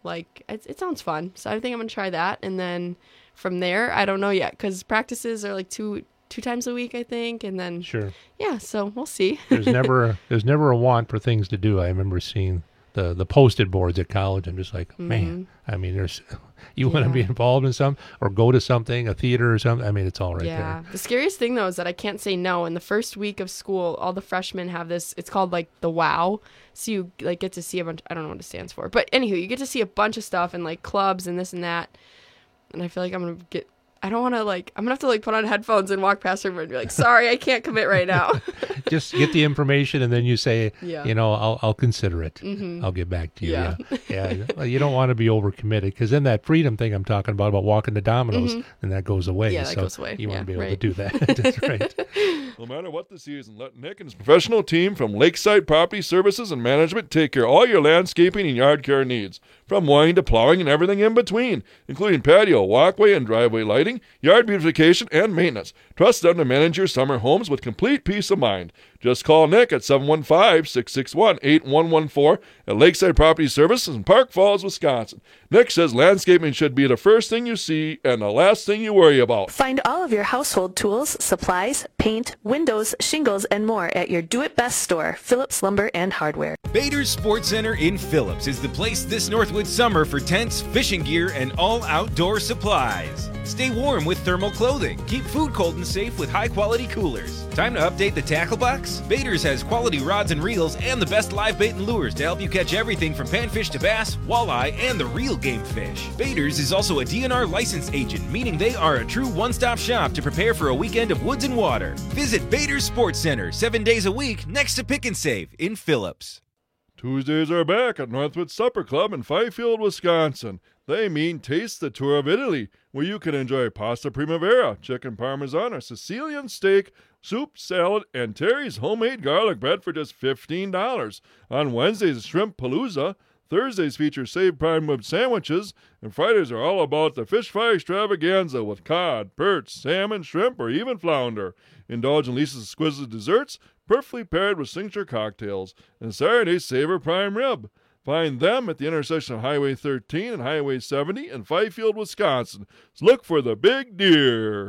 [SPEAKER 8] like it, it sounds fun. So I think I'm gonna try that, and then from there, I don't know yet because practices are like two two times a week, I think, and then
[SPEAKER 3] Sure.
[SPEAKER 8] yeah. So we'll see.
[SPEAKER 3] There's never there's never a want for things to do. I remember seeing the the posted boards at college. I'm just like, man. I mean, there's you want to be involved in some or go to something, a theater or something. I mean, it's all right
[SPEAKER 8] yeah.
[SPEAKER 3] there.
[SPEAKER 8] The scariest thing though is that I can't say no. In the first week of school, all the freshmen have this. It's called like the WOW. So you like get to see a bunch. I don't know what it stands for, but anywho, you get to see a bunch of stuff and like clubs and this and that. And I feel like I'm gonna get. I don't want to like. I'm gonna have to like put on headphones and walk past everyone and be like, "Sorry, I can't commit right now."
[SPEAKER 3] Just get the information and then you say,
[SPEAKER 8] Yeah.
[SPEAKER 3] you know, I'll I'll consider it.
[SPEAKER 8] Mhm.
[SPEAKER 3] I'll get back to you.
[SPEAKER 8] Yeah.
[SPEAKER 3] Yeah. yeah. Well, you don't want to be overcommitted because then that freedom thing I'm talking about about walking to Domino's,
[SPEAKER 8] Mhm.
[SPEAKER 3] and that goes away.
[SPEAKER 8] Yeah, that
[SPEAKER 3] so
[SPEAKER 8] goes away.
[SPEAKER 3] You want
[SPEAKER 8] Yeah,
[SPEAKER 3] to be able
[SPEAKER 8] right.
[SPEAKER 3] to do that. That's right.
[SPEAKER 1] No matter what the season, let Nick and his professional team from Lakeside Property Services and Management take care of all your landscaping and yard care needs, from mowing to plowing and everything in between, including patio, walkway, and driveway lighting, yard beautification, and maintenance. Trust them to manage your summer homes with complete peace of mind. Just call Nick at seven one five, six six one, eight one one four at Lakeside Property Services in Park Falls, Wisconsin. Nick says landscaping should be the first thing you see and the last thing you worry about.
[SPEAKER 11] Find all of your household tools, supplies, paint, windows, shingles, and more at your do-it-best store, Phillips Lumber and Hardware.
[SPEAKER 13] Bader's Sports Center in Phillips is the place this Northwood summer for tents, fishing gear, and all outdoor supplies. Stay warm with thermal clothing. Keep food cold and safe with high-quality coolers. Time to update the tackle box? Bader's has quality rods and reels and the best live bait and lures to help you catch everything from panfish to bass, walleye, and the real game fish. Bader's is also a D N R licensed agent, meaning they are a true one-stop shop to prepare for a weekend of woods and water. Visit Bader's Sports Center seven days a week next to Pick and Save in Phillips.
[SPEAKER 1] Tuesdays are back at Northwood Supper Club in Fifield, Wisconsin. They mean Taste the Tour of Italy, where you can enjoy pasta primavera, chicken parmesan, or Sicilian steak, soup, salad, and Terry's homemade garlic bread for just fifteen dollars. On Wednesdays, shrimp palooza. Thursdays feature save prime rib sandwiches, and Fridays are all about the fish fry extravaganza with cod, perch, salmon, shrimp, or even flounder. Indulge in Lisa's exquisite desserts, perfectly paired with signature cocktails. And Saturdays, savor prime rib. Find them at the intersection of Highway thirteen and Highway seventy in Fifield, Wisconsin. So look for the big deer.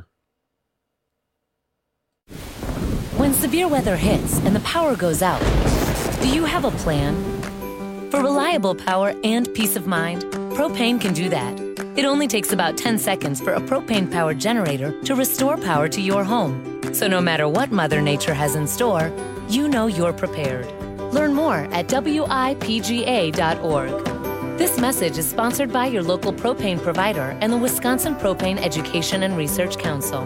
[SPEAKER 14] When severe weather hits and the power goes out, do you have a plan? For reliable power and peace of mind, Propane can do that. It only takes about ten seconds for a propane-powered generator to restore power to your home. So no matter what Mother Nature has in store, you know you're prepared. Learn more at W I P G A dot org. This message is sponsored by your local propane provider and the Wisconsin Propane Education and Research Council.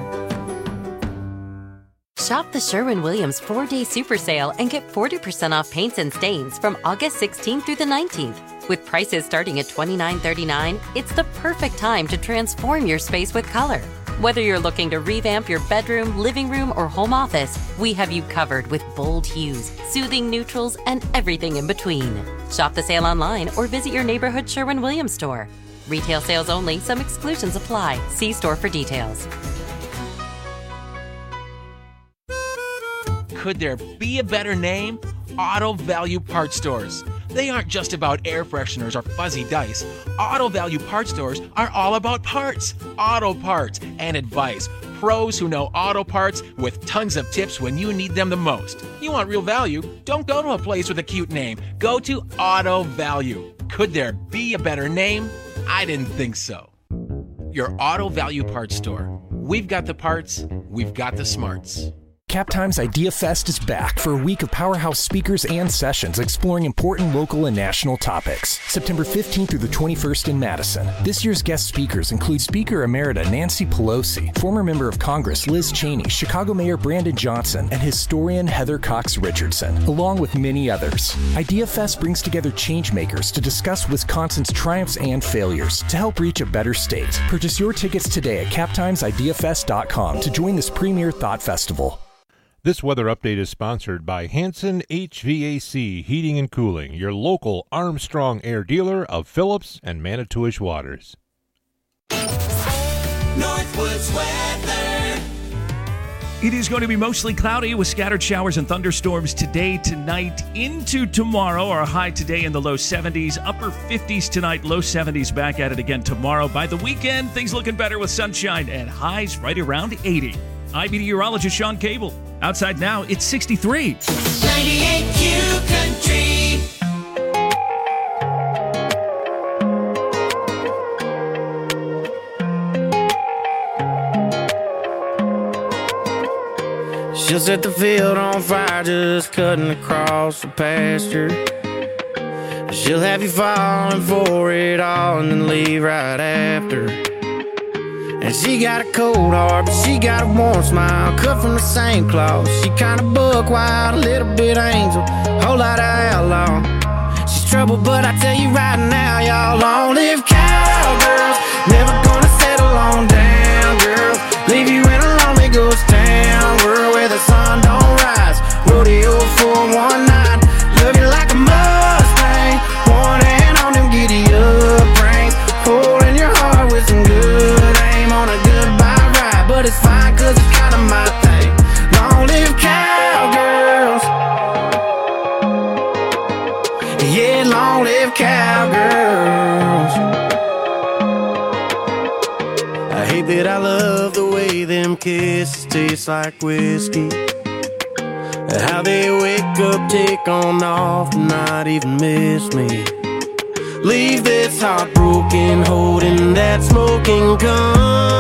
[SPEAKER 15] Shop the Sherwin-Williams four-day super sale and get forty percent off paints and stains from August sixteenth through the nineteenth. With prices starting at twenty-nine thirty-nine, it's the perfect time to transform your space with color. Whether you're looking to revamp your bedroom, living room, or home office, we have you covered with bold hues, soothing neutrals, and everything in between. Shop the sale online or visit your neighborhood Sherwin-Williams store. Retail sales only. Some exclusions apply. See store for details.
[SPEAKER 19] Could there be a better name? Auto Value Parts Stores. They aren't just about air fresheners or fuzzy dice. Auto Value Parts Stores are all about parts, auto parts, and advice. Pros who know auto parts with tons of tips when you need them the most. You want real value? Don't go to a place with a cute name. Go to Auto Value. Could there be a better name? I didn't think so. Your Auto Value Parts Store. We've got the parts, we've got the smarts.
[SPEAKER 26] Captime's Idea Fest is back for a week of powerhouse speakers and sessions exploring important local and national topics. September fifteenth through the twenty-first in Madison. This year's guest speakers include Speaker Emerita Nancy Pelosi, former member of Congress Liz Cheney, Chicago Mayor Brandon Johnson, and historian Heather Cox Richardson, along with many others. Idea Fest brings together changemakers to discuss Wisconsin's triumphs and failures to help reach a better state. Purchase your tickets today at captimes idea fest dot com to join this premier thought festival.
[SPEAKER 3] This weather update is sponsored by Hanson H V A C Heating and Cooling, your local Armstrong Air dealer of Phillips and Manitowish Waters.
[SPEAKER 5] Northwoods weather.
[SPEAKER 12] It is going to be mostly cloudy with scattered showers and thunderstorms today, tonight, into tomorrow. Our high today in the low seventies, upper fifties tonight, low seventies back at it again tomorrow. By the weekend, things looking better with sunshine and highs right around eighty. I'm meteorologist Sean Cable. Outside now, it's sixty-three.
[SPEAKER 4] ninety-eight Q Country.
[SPEAKER 16] She'll set the field on fire just cutting across the pasture. She'll have you falling for it all and then leave right after. And she got a cold heart, but she got a warm smile, cut from the same cloth. She kinda buck wild, a little bit angel, whole lot of outlaw. She's trouble, but I tell you right now, y'all, long live cowgirls. Never gonna settle on down, girls. Leave you in a lonely ghost town, world where the sun don't rise. Rodeo for one night, love you like a Mustang. One hand on them giddy up reins, holding your heart with some good aim on a goodbye ride. But it's fine, cause it's kinda my thing. Long live cowgirls. Yeah, long live cowgirls. I hate that I love the way them kisses taste like whiskey. How they wake up, take on off, and not even miss me. Leave this heart broken, holding that smoking gun.